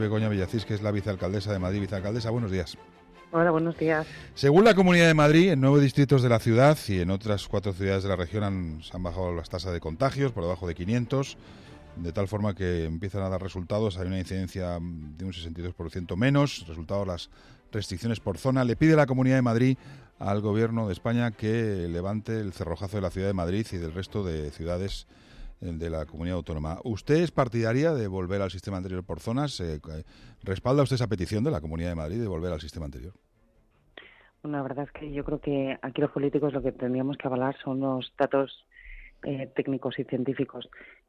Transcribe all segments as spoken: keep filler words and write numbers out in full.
Begoña Villacís, que es la vicealcaldesa de Madrid. Vicealcaldesa, buenos días. Hola, buenos días. Según la Comunidad de Madrid, en nueve distritos de la ciudad y en otras cuatro ciudades de la región han, se han bajado las tasas de contagios por debajo de quinientos, de tal forma que empiezan a dar resultados. Hay una incidencia de un sesenta y dos por ciento menos, resultado las restricciones por zona. Le pide la Comunidad de Madrid al Gobierno de España que levante el cerrojazo de la ciudad de Madrid y del resto de ciudades de la comunidad autónoma. ¿Usted es partidaria de volver al sistema anterior por zonas? Eh, ¿Respalda usted esa petición de la Comunidad de Madrid de volver al sistema anterior? Bueno, la verdad es que yo creo que aquí los políticos lo que tendríamos que avalar son los datos eh, técnicos y científicos.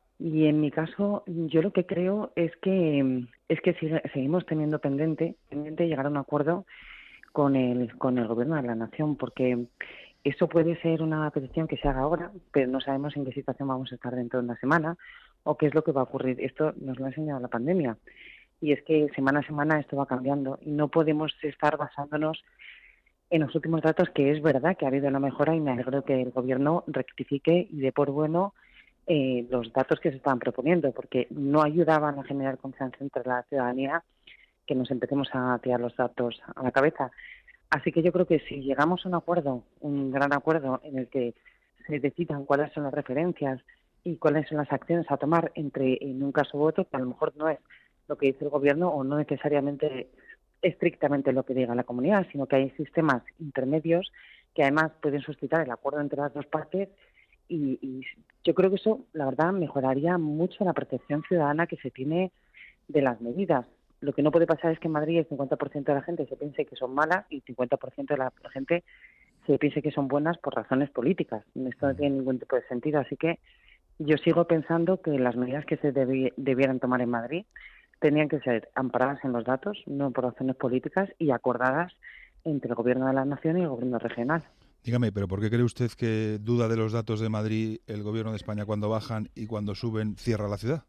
Y en mi caso, yo lo que creo es que es que sigue, seguimos teniendo pendiente, pendiente llegar a un acuerdo con el con el Gobierno de la Nación, porque eso puede ser una petición que se haga ahora, pero no sabemos en qué situación vamos a estar dentro de una semana o qué es lo que va a ocurrir. Esto nos lo ha enseñado la pandemia. Y es que semana a semana esto va cambiando y no podemos estar basándonos en los últimos datos, que es verdad que ha habido una mejora y me alegro que el Gobierno rectifique y dé por bueno eh, los datos que se estaban proponiendo, porque no ayudaban a generar confianza entre la ciudadanía que nos empecemos a tirar los datos a la cabeza. Así que yo creo que si llegamos a un acuerdo, un gran acuerdo en el que se decidan cuáles son las referencias y cuáles son las acciones a tomar entre en un caso u otro, que a lo mejor no es lo que dice el Gobierno o no necesariamente estrictamente lo que diga la comunidad, sino que hay sistemas intermedios que además pueden suscitar el acuerdo entre las dos partes y, y yo creo que eso, la verdad, mejoraría mucho la percepción ciudadana que se tiene de las medidas. Lo que no puede pasar es que en Madrid el cincuenta por ciento de la gente se piense que son malas y el cincuenta por ciento de la gente se piense que son buenas por razones políticas. Esto no tiene ningún tipo de sentido. Así que yo sigo pensando que las medidas que se debi- debieran tomar en Madrid tenían que ser amparadas en los datos, no por razones políticas, y acordadas entre el Gobierno de la Nación y el Gobierno regional. Dígame, ¿pero por qué cree usted que duda de los datos de Madrid el Gobierno de España cuando bajan y cuando suben cierra la ciudad?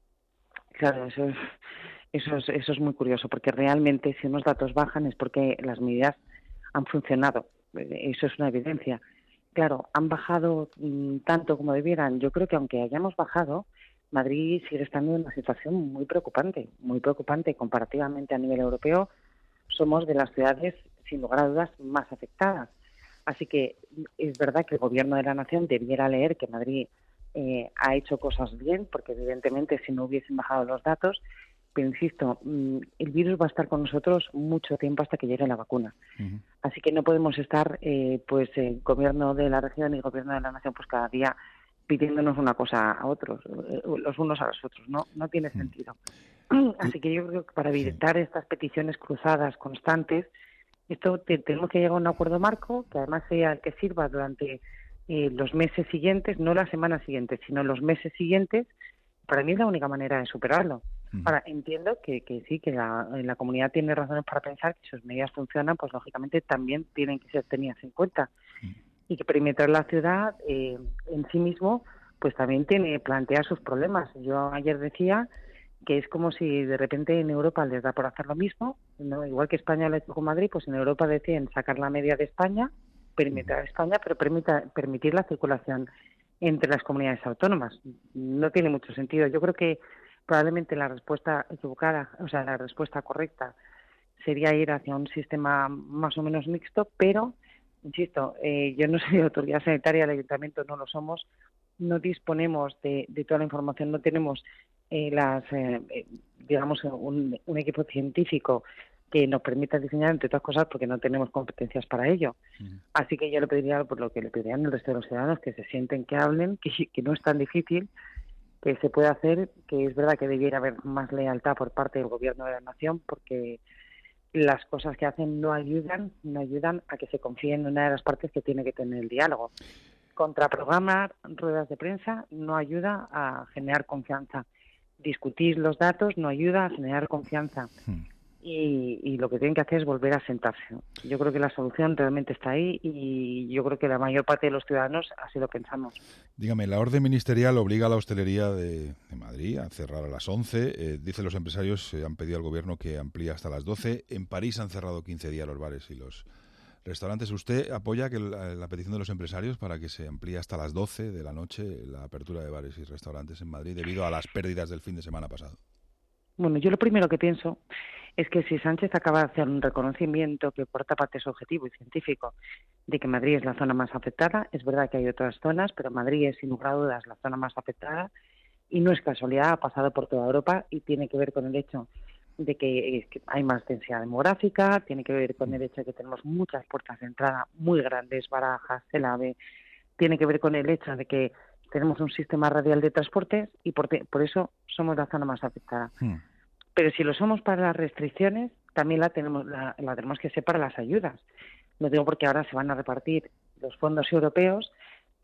Claro, eso es... Eso es, eso es muy curioso, porque realmente si unos datos bajan es porque las medidas han funcionado. Eso es una evidencia. Claro, han bajado mmm, tanto como debieran. Yo creo que aunque hayamos bajado, Madrid sigue estando en una situación muy preocupante, muy preocupante comparativamente a nivel europeo. Somos de las ciudades, sin lugar a dudas, más afectadas. Así que es verdad que el Gobierno de la Nación debiera leer que Madrid eh, ha hecho cosas bien, porque evidentemente si no hubiesen bajado los datos, pero insisto, el virus va a estar con nosotros mucho tiempo hasta que llegue la vacuna. Uh-huh. Así que no podemos estar, eh, pues, el gobierno de la región y el gobierno de la nación, pues cada día pidiéndonos una cosa a otros, los unos a los otros. No, no tiene sentido. Uh-huh. Así que yo creo que para evitar estas peticiones cruzadas constantes, esto te, tenemos que llegar a un acuerdo marco que además sea el que sirva durante eh, los meses siguientes, no las semanas siguientes, sino los meses siguientes. Para mí es la única manera de superarlo. Ahora, entiendo que, que sí, que la, la comunidad tiene razones para pensar que si sus medidas funcionan, pues lógicamente también tienen que ser tenidas en cuenta. Sí. Y que perimetrar la ciudad eh, en sí mismo, pues también tiene plantea sus problemas. Yo ayer decía que es como si de repente en Europa les da por hacer lo mismo, ¿no? Igual que España lo ha hecho con Madrid, pues en Europa deciden sacar la media de España, perimetrar España, pero permita, permitir la circulación entre las comunidades autónomas. No tiene mucho sentido. Yo creo que probablemente la respuesta equivocada, o sea, la respuesta correcta sería ir hacia un sistema más o menos mixto, pero, insisto, eh, yo no soy autoridad sanitaria, el ayuntamiento no lo somos, no disponemos de, de toda la información, no tenemos eh, las, eh, digamos, un, un equipo científico que nos permita diseñar, entre otras cosas, porque no tenemos competencias para ello. Uh-huh. Así que yo le pediría, por lo que le pedirían el resto de los ciudadanos, que se sienten, que hablen, que, que no es tan difícil, que se puede hacer, que es verdad que debiera haber más lealtad por parte del Gobierno de la Nación, porque las cosas que hacen no ayudan, no ayudan a que se confíe en una de las partes que tiene que tener el diálogo. Contraprogramar ruedas de prensa no ayuda a generar confianza. Discutir los datos no ayuda a generar confianza. Hmm. Y, y lo que tienen que hacer es volver a sentarse. Yo creo que la solución realmente está ahí y yo creo que la mayor parte de los ciudadanos así lo pensamos. Dígame, la orden ministerial obliga a la hostelería de, de Madrid a cerrar a las once. Eh, dicen los empresarios, eh, han pedido al gobierno que amplíe hasta las doce. En París han cerrado quince días los bares y los restaurantes. ¿Usted apoya que la, la petición de los empresarios para que se amplíe hasta las doce de la noche la apertura de bares y restaurantes en Madrid debido a las pérdidas del fin de semana pasado? Bueno, yo lo primero que pienso es que si Sánchez acaba de hacer un reconocimiento que por otra parte es objetivo y científico de que Madrid es la zona más afectada, es verdad que hay otras zonas, pero Madrid es sin lugar a dudas la zona más afectada y no es casualidad, ha pasado por toda Europa y tiene que ver con el hecho de que hay más densidad demográfica, tiene que ver con el hecho de que tenemos muchas puertas de entrada muy grandes, Barajas, el AVE, tiene que ver con el hecho de que tenemos un sistema radial de transportes y por, te, por eso somos la zona más afectada. Hmm. Pero si lo somos para las restricciones, también la tenemos la, la tenemos que ser para las ayudas. Lo digo porque ahora se van a repartir los fondos europeos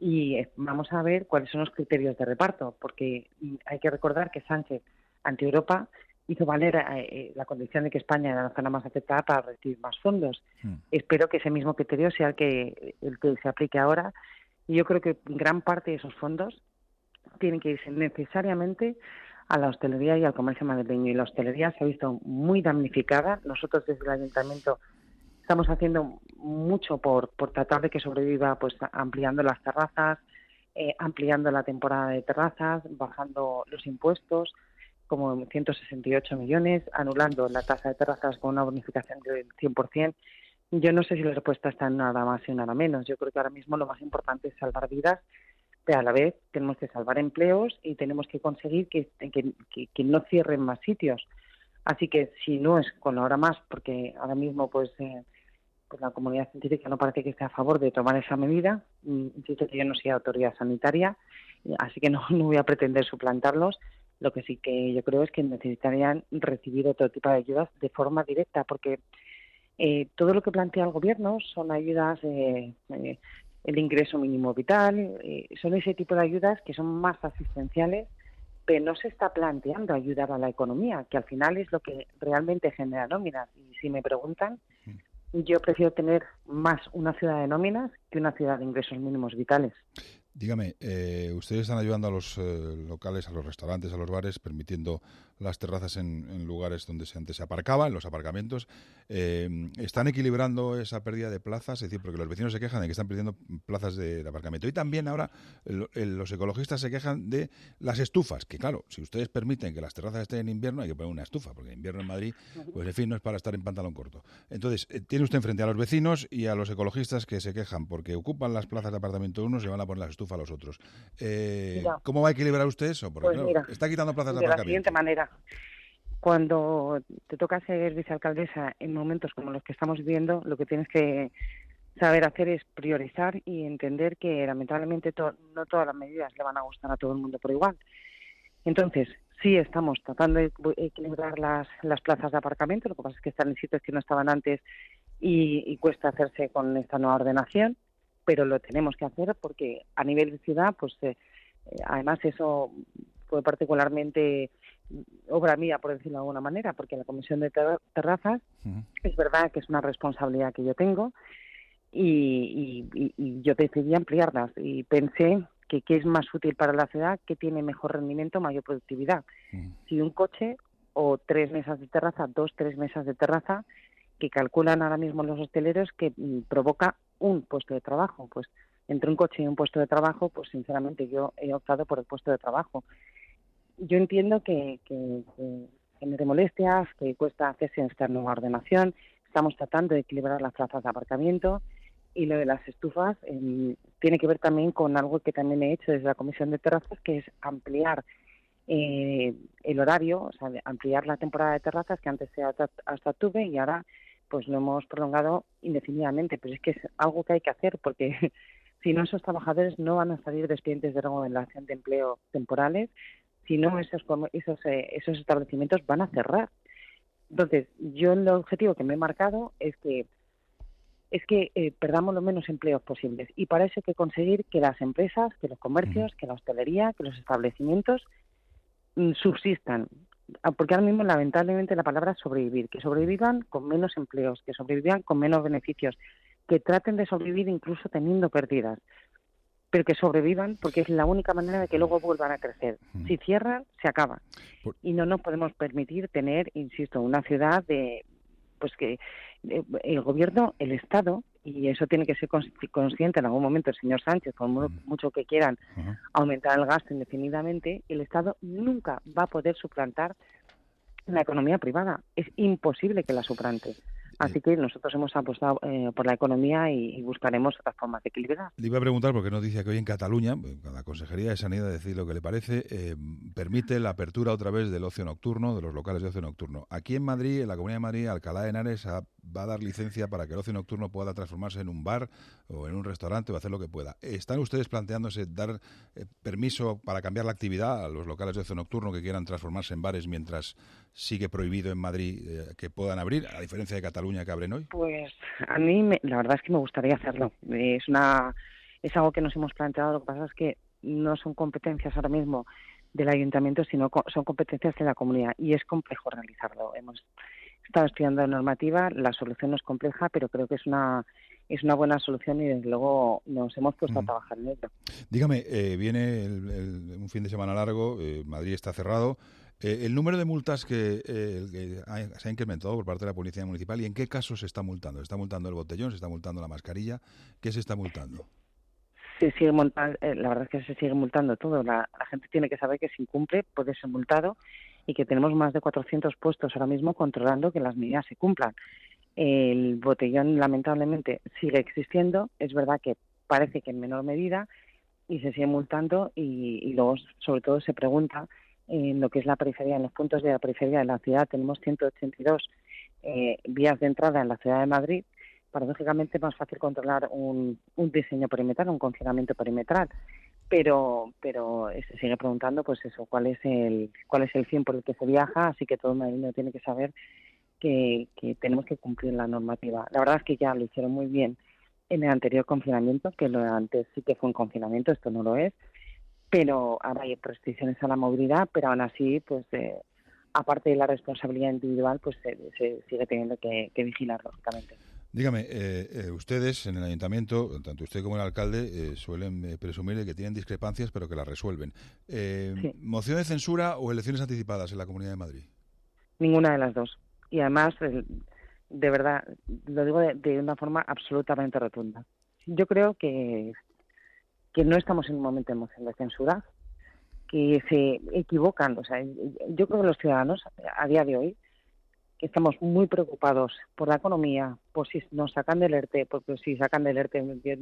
y vamos a ver cuáles son los criterios de reparto, porque hay que recordar que Sánchez, ante Europa, hizo valer eh, la condición de que España era la zona más afectada para recibir más fondos. Hmm. Espero que ese mismo criterio sea el que, el que se aplique ahora. Y yo creo que gran parte de esos fondos tienen que irse necesariamente a la hostelería y al comercio madrileño. Y la hostelería se ha visto muy damnificada. Nosotros desde el Ayuntamiento estamos haciendo mucho por, por tratar de que sobreviva, pues ampliando las terrazas, eh, ampliando la temporada de terrazas, bajando los impuestos, como ciento sesenta y ocho millones, anulando la tasa de terrazas con una bonificación del cien por ciento. Yo no sé si la respuesta está en nada más y nada menos. Yo creo que ahora mismo lo más importante es salvar vidas, pero a la vez tenemos que salvar empleos y tenemos que conseguir que, que, que, que no cierren más sitios. Así que si no es con ahora más, porque ahora mismo pues, eh, pues la comunidad científica no parece que esté a favor de tomar esa medida. Insisto que yo no soy autoridad sanitaria, así que no, no voy a pretender suplantarlos. Lo que sí que yo creo es que necesitarían recibir otro tipo de ayudas de forma directa, porque eh, todo lo que plantea el Gobierno son ayudas, eh, eh, el ingreso mínimo vital, eh, son ese tipo de ayudas que son más asistenciales, pero no se está planteando ayudar a la economía, que al final es lo que realmente genera nóminas. Y si me preguntan, yo prefiero tener más una ciudad de nóminas que una ciudad de ingresos mínimos vitales. Dígame, eh, ustedes están ayudando a los eh, locales, a los restaurantes, a los bares, permitiendo las terrazas en, en lugares donde se antes se aparcaba, en los aparcamientos. Eh, ¿Están equilibrando esa pérdida de plazas? Es decir, porque los vecinos se quejan de que están perdiendo plazas de, de aparcamiento. Y también ahora el, el, los ecologistas se quejan de las estufas, que claro, si ustedes permiten que las terrazas estén en invierno, hay que poner una estufa, porque en invierno en Madrid, pues en fin, no es para estar en pantalón corto. Entonces, eh, tiene usted enfrente a los vecinos y a los ecologistas que se quejan porque ocupan las plazas de apartamento uno, se van a poner las estufas a los otros. Eh, ¿Cómo va a equilibrar usted eso? Porque pues claro, mira, está quitando plazas de, de aparcamiento. la siguiente manera. Cuando te toca ser vicealcaldesa en momentos como los que estamos viviendo, lo que tienes que saber hacer es priorizar y entender que lamentablemente to- no todas las medidas le van a gustar a todo el mundo por igual. Entonces, sí estamos tratando de equilibrar las, las plazas de aparcamiento, lo que pasa es que están en sitios que no estaban antes y, y cuesta hacerse con esta nueva ordenación, pero lo tenemos que hacer porque a nivel de ciudad, pues eh, además eso fue particularmente obra mía, por decirlo de alguna manera, porque la comisión de ter- terrazas uh-huh. es verdad que es una responsabilidad que yo tengo y, y, y yo decidí ampliarlas y pensé que qué es más útil para la ciudad, qué tiene mejor rendimiento, mayor productividad. Uh-huh. Si un coche o tres mesas de terraza, dos, tres mesas de terraza, que calculan ahora mismo los hosteleros que mm, provoca un puesto de trabajo. Pues entre un coche y un puesto de trabajo, pues sinceramente yo he optado por el puesto de trabajo. Yo entiendo que, que, que genere molestias, que cuesta hacerse esta nueva ordenación. Estamos tratando de equilibrar las plazas de aparcamiento y lo de las estufas eh, tiene que ver también con algo que también he hecho desde la Comisión de Terrazas, que es ampliar eh, el horario, o sea, ampliar la temporada de terrazas, que antes era hasta, hasta octubre y ahora pues lo hemos prolongado indefinidamente. Pero es que es algo que hay que hacer porque si no, esos trabajadores no van a salir de expedientes de regulación de empleo temporales, si no, esos, esos, eh, esos establecimientos van a cerrar. Entonces, yo el objetivo que me he marcado es que es que eh, perdamos los menos empleos posibles. Y para eso hay que conseguir que las empresas, que los comercios, que la hostelería, que los establecimientos mm, subsistan. Porque ahora mismo, lamentablemente, la palabra es sobrevivir. Que sobrevivan con menos empleos, que sobrevivan con menos beneficios, que traten de sobrevivir incluso teniendo pérdidas, pero que sobrevivan porque es la única manera de que luego vuelvan a crecer. Si cierran, se acaba. Y no nos podemos permitir tener, insisto, una ciudad de, pues que eh, el gobierno, el Estado, y eso tiene que ser consciente en algún momento el señor Sánchez, por mu- mucho que quieran aumentar el gasto indefinidamente, el Estado nunca va a poder suplantar en la economía privada. Es imposible que la suplante. Así que nosotros hemos apostado eh, por la economía y, y buscaremos otras formas de equilibrar. Le iba a preguntar, porque noticia que hoy en Cataluña, la Consejería de Sanidad, decir lo que le parece, eh, permite la apertura otra vez del ocio nocturno, de los locales de ocio nocturno. Aquí en Madrid, en la Comunidad de Madrid, Alcalá de Henares ha, va a dar licencia para que el ocio nocturno pueda transformarse en un bar o en un restaurante o hacer lo que pueda. ¿Están ustedes planteándose dar eh, permiso para cambiar la actividad a los locales de ocio nocturno que quieran transformarse en bares mientras sigue prohibido en Madrid eh, que puedan abrir, a diferencia de Cataluña que abren hoy? Pues a mí me, la verdad es que me gustaría hacerlo. Es una es algo que nos hemos planteado. Lo que pasa es que no son competencias ahora mismo del ayuntamiento, sino co- son competencias de la comunidad y es complejo realizarlo. Hemos estado estudiando la normativa, la solución no es compleja, pero creo que es una es una buena solución y desde luego nos hemos puesto mm. a trabajar en ello. Dígame, eh, viene el, el, un fin de semana largo, eh, Madrid está cerrado. Eh, el número de multas que, eh, que ha, se ha incrementado por parte de la Policía Municipal, ¿y en qué casos se está multando? ¿Se está multando el botellón? ¿Se está multando la mascarilla? ¿Qué se está multando? Se sigue multando, eh, la verdad es que se sigue multando todo. La, la gente tiene que saber que si incumple puede ser multado y que tenemos más de cuatrocientos puestos ahora mismo controlando que las medidas se cumplan. El botellón lamentablemente sigue existiendo, es verdad que parece que en menor medida y se sigue multando y, y luego sobre todo se pregunta en lo que es la periferia, en los puntos de la periferia de la ciudad tenemos ciento ochenta y dos eh, vías de entrada en la ciudad de Madrid. Paradójicamente es más fácil controlar un, un diseño perimetral, un confinamiento perimetral, pero pero se sigue preguntando pues eso, cuál es el cuál es el fin por el que se viaja, así que todo madrileño tiene que saber que, que tenemos que cumplir la normativa. La verdad es que ya lo hicieron muy bien en el anterior confinamiento, que lo de antes sí que fue un confinamiento, esto no lo es, pero ahora hay restricciones a la movilidad, pero aún así, pues eh, aparte de la responsabilidad individual, pues se, se sigue teniendo que, que vigilar, lógicamente. Dígame, eh, eh, ustedes en el ayuntamiento, tanto usted como el alcalde, eh, suelen eh, presumir de que tienen discrepancias, pero que las resuelven. Eh, sí. ¿Moción de censura o elecciones anticipadas en la Comunidad de Madrid? Ninguna de las dos. Y además, de verdad, lo digo de, de una forma absolutamente rotunda. Yo creo que, que no estamos en un momento de moción de censura, que se equivocan. O sea, yo creo que los ciudadanos, a día de hoy, que estamos muy preocupados por la economía, por si nos sacan del ERTE, porque si sacan del ERTE,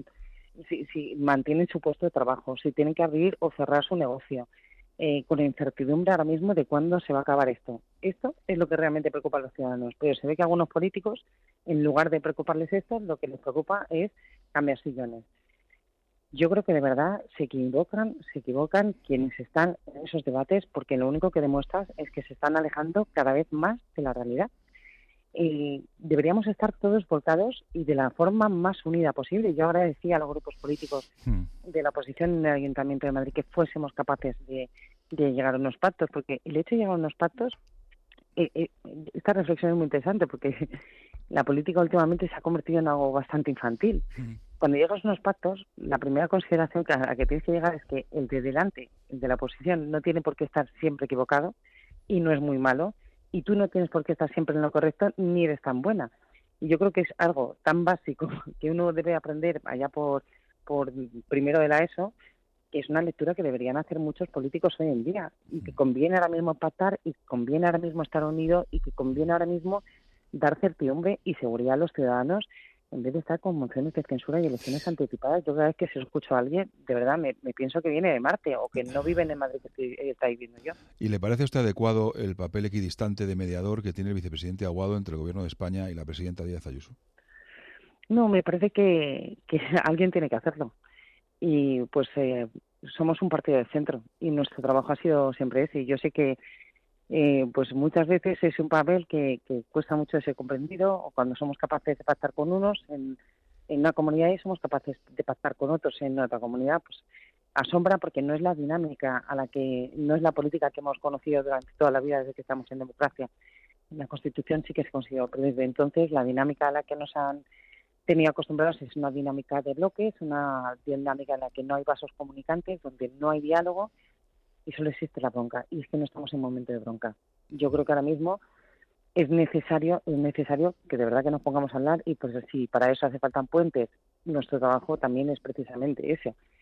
si, si mantienen su puesto de trabajo, si tienen que abrir o cerrar su negocio, eh, con incertidumbre ahora mismo de cuándo se va a acabar esto. Esto es lo que realmente preocupa a los ciudadanos, pero se ve que algunos políticos, en lugar de preocuparles esto, lo que les preocupa es cambiar sillones. Yo creo que de verdad se equivocan, se equivocan quienes están en esos debates, porque lo único que demuestran es que se están alejando cada vez más de la realidad. Eh, deberíamos estar todos volcados y de la forma más unida posible. Yo ahora decía a los grupos políticos de la oposición en el Ayuntamiento de Madrid que fuésemos capaces de, de llegar a unos pactos, porque el hecho de llegar a unos pactos, eh, eh, esta reflexión es muy interesante, porque la política últimamente se ha convertido en algo bastante infantil. Sí. Cuando llegas a unos pactos, la primera consideración que a la que tienes que llegar es que el de delante, el de la oposición, no tiene por qué estar siempre equivocado y no es muy malo, y tú no tienes por qué estar siempre en lo correcto ni eres tan buena. Y yo creo que es algo tan básico que uno debe aprender allá por, por primero de la ESO, que es una lectura que deberían hacer muchos políticos hoy en día, y que conviene ahora mismo pactar, y conviene ahora mismo estar unido, y que conviene ahora mismo dar certidumbre y seguridad a los ciudadanos, en vez de estar con mociones de censura y elecciones anticipadas. Yo cada vez que se lo escucho a alguien, de verdad me, me pienso que viene de Marte o que no vive en Madrid que estoy, está viviendo yo. ¿Y le parece a usted adecuado el papel equidistante de mediador que tiene el vicepresidente Aguado entre el Gobierno de España y la presidenta Díaz Ayuso? No, me parece que, que alguien tiene que hacerlo. Y pues eh, somos un partido de centro y nuestro trabajo ha sido siempre ese. Y yo sé que Eh, pues muchas veces es un papel que, que cuesta mucho ser comprendido, o cuando somos capaces de pactar con unos en, en una comunidad y somos capaces de pactar con otros en otra comunidad, pues asombra, porque no es la dinámica a la que, no es la política que hemos conocido durante toda la vida desde que estamos en democracia. En la Constitución sí que se consiguió, pero desde entonces la dinámica a la que nos han tenido acostumbrados es una dinámica de bloques, una dinámica en la que no hay vasos comunicantes, donde no hay diálogo, y solo existe la bronca, y es que no estamos en momento de bronca. Yo creo que ahora mismo es necesario es necesario que de verdad que nos pongamos a hablar, y pues si para eso hace falta puentes, nuestro trabajo también es precisamente ese,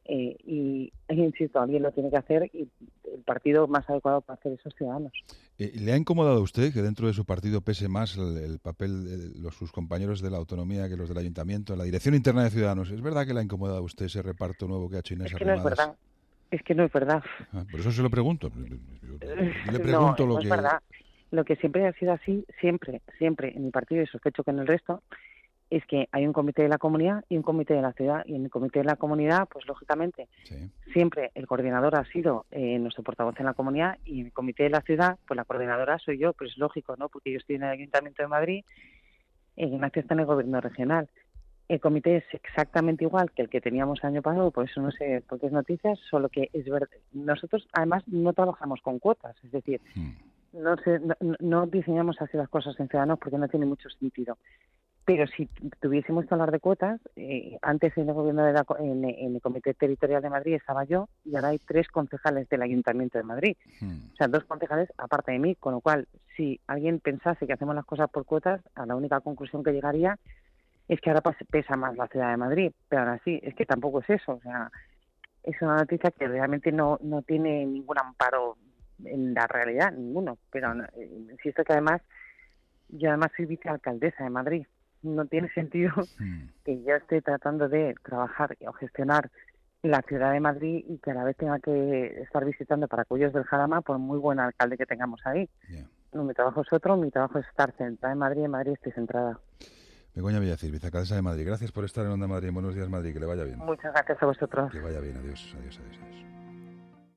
Eh, y, e insisto, alguien lo tiene que hacer y el partido más adecuado para hacer esos ciudadanos. Eh, ¿Le ha incomodado a usted que dentro de su partido pese más el, el papel de los, sus compañeros de la autonomía que los del ayuntamiento, en la dirección interna de Ciudadanos? ¿Es verdad que le ha incomodado a usted ese reparto nuevo que ha hecho Inés Es que no es Arrimadas? verdad. Es que no es verdad. Ah, por eso se lo pregunto. Yo, yo le pregunto no, lo no que... es verdad. Lo que siempre ha sido así, siempre, siempre en mi partido, y sospecho que en el resto, es que hay un comité de la comunidad y un comité de la ciudad. Y en el comité de la comunidad, pues lógicamente, sí. siempre el coordinador ha sido eh, nuestro portavoz en la comunidad, y en el comité de la ciudad, pues la coordinadora soy yo, pues es lógico, ¿no? Porque yo estoy en el Ayuntamiento de Madrid, eh, Ignacio está en el Gobierno regional. El comité es exactamente igual que el que teníamos el año pasado, por eso no sé por qué es noticias, solo que es verdad. Nosotros, además, no trabajamos con cuotas, es decir, hmm. no, sé, no, no diseñamos así las cosas en Ciudadanos porque no tiene mucho sentido. Pero si tuviésemos que hablar de cuotas, eh, antes en el gobierno de la, en, en el Comité Territorial de Madrid estaba yo, y ahora hay tres concejales del Ayuntamiento de Madrid. Hmm. O sea, dos concejales aparte de mí, con lo cual, si alguien pensase que hacemos las cosas por cuotas, a la única conclusión que llegaría es que ahora pesa más la ciudad de Madrid, pero ahora sí, es que tampoco es eso. O sea, es una noticia que realmente no, no tiene ningún amparo en la realidad, ninguno. Pero eh, insisto que además, yo además soy vicealcaldesa de Madrid. No tiene sentido hmm. que yo esté tratando de trabajar o gestionar la ciudad de Madrid y que a la vez tenga que estar visitando Paracuellos del Jarama, por muy buen alcalde que tengamos ahí. Yeah. No, mi trabajo es otro, mi trabajo es estar centrada en Madrid, en Madrid estoy centrada. Begoña Villacís, vicealcaldesa de Madrid. Gracias por estar en Onda Madrid. Buenos días, Madrid. Que le vaya bien. Muchas gracias a vosotros. Que vaya bien. Adiós, adiós, adiós. adiós.